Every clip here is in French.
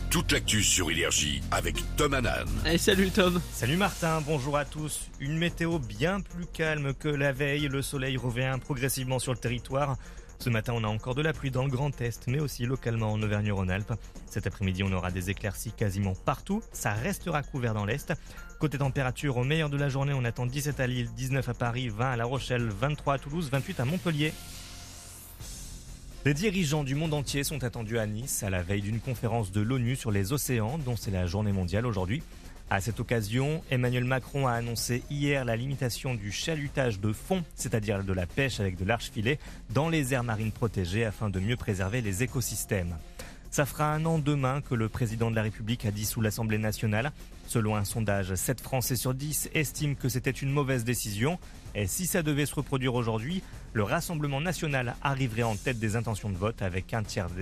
toute l'actu sur Énergie avec Tom Hanan. Allez, salut Tom. Salut Martin, bonjour à tous. Une météo bien plus calme que la veille, le soleil revient progressivement sur le territoire. Ce matin, on a encore de la pluie dans le Grand Est, mais aussi localement en Auvergne-Rhône-Alpes. Cet après-midi, on aura des éclaircies quasiment partout. Ça restera couvert dans l'Est. Côté température, au meilleur de la journée, on attend 17 à Lille, 19 à Paris, 20 à La Rochelle, 23 à Toulouse, 28 à Montpellier. Les dirigeants du monde entier sont attendus à Nice à la veille d'une conférence de l'ONU sur les océans, dont c'est la journée mondiale aujourd'hui. À cette occasion, Emmanuel Macron a annoncé hier la limitation du chalutage de fond, c'est-à-dire de la pêche avec de larges filets, dans les aires marines protégées afin de mieux préserver les écosystèmes. Ça fera un an demain que le président de la République a dissous l'Assemblée nationale. Selon un sondage, 7 Français sur 10 estiment que c'était une mauvaise décision. Et si ça devait se reproduire aujourd'hui, le Rassemblement national arriverait en tête des intentions de vote avec un tiers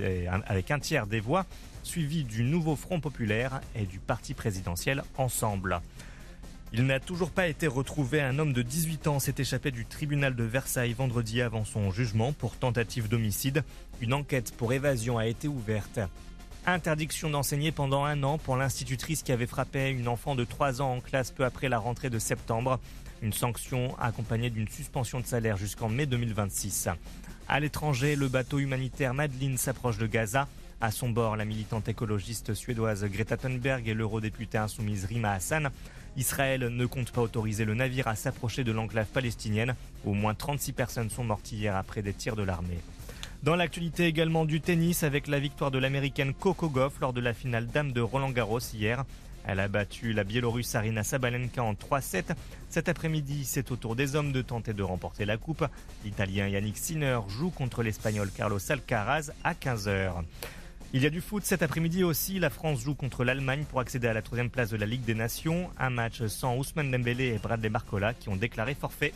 des voix, suivi du nouveau Front populaire et du parti présidentiel Ensemble. Il n'a toujours pas été retrouvé. Un homme de 18 ans s'est échappé du tribunal de Versailles vendredi avant son jugement pour tentative d'homicide. Une enquête pour évasion a été ouverte. Interdiction d'enseigner pendant un an pour l'institutrice qui avait frappé une enfant de 3 ans en classe peu après la rentrée de septembre. Une sanction accompagnée d'une suspension de salaire jusqu'en mai 2026. À l'étranger, le bateau humanitaire Madeleine s'approche de Gaza. À son bord, la militante écologiste suédoise Greta Thunberg et l'eurodéputée insoumise Rima Hassan. Israël ne compte pas autoriser le navire à s'approcher de l'enclave palestinienne. Au moins 36 personnes sont mortes hier après des tirs de l'armée. Dans l'actualité également du tennis avec la victoire de l'américaine Coco Gauff lors de la finale dames de Roland-Garros hier. Elle a battu la Biélorusse Aryna Sabalenka en 3-7. Cet après-midi, c'est au tour des hommes de tenter de remporter la coupe. L'Italien Yannick Sinner joue contre l'Espagnol Carlos Alcaraz à 15h. Il y a du foot cet après-midi aussi. La France joue contre l'Allemagne pour accéder à la 3e place de la Ligue des Nations. Un match sans Ousmane Dembélé et Bradley Barcola qui ont déclaré forfait.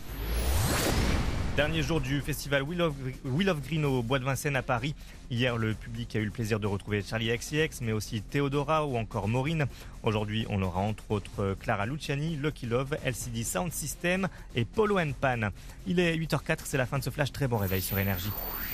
Dernier jour du festival Wheel of Green au Bois de Vincennes à Paris. Hier, le public a eu le plaisir de retrouver Charli XCX, mais aussi Théodora ou encore Maureen. Aujourd'hui, on aura entre autres Clara Luciani, Lucky Love, LCD Sound System et Polo & Pan. Il est 8h04, c'est la fin de ce flash. Très bon réveil sur Énergie.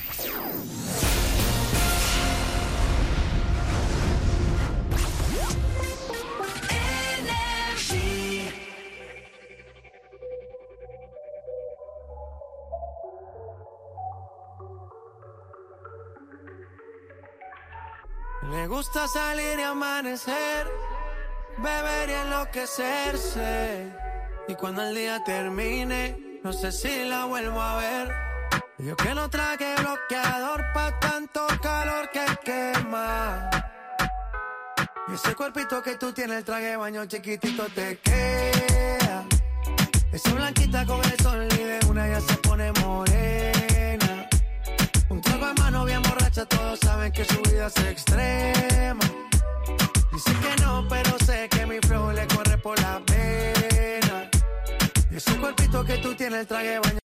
Me gusta salir y amanecer, beber y enloquecerse. Y cuando el día termine, no sé si la vuelvo a ver. Yo que no traje bloqueador pa' tanto calor que quema. Y ese cuerpito que tú tienes, el traje de baño chiquitito te queda. Esa blanquita con el sol y de una ya se pone morena. Un trago de mano bien borracha, todos saben que su vida es extrema. Dice que no, pero sé que mi flow le corre por la pena. Y ese cuerpito que tú tienes, el traje de baño.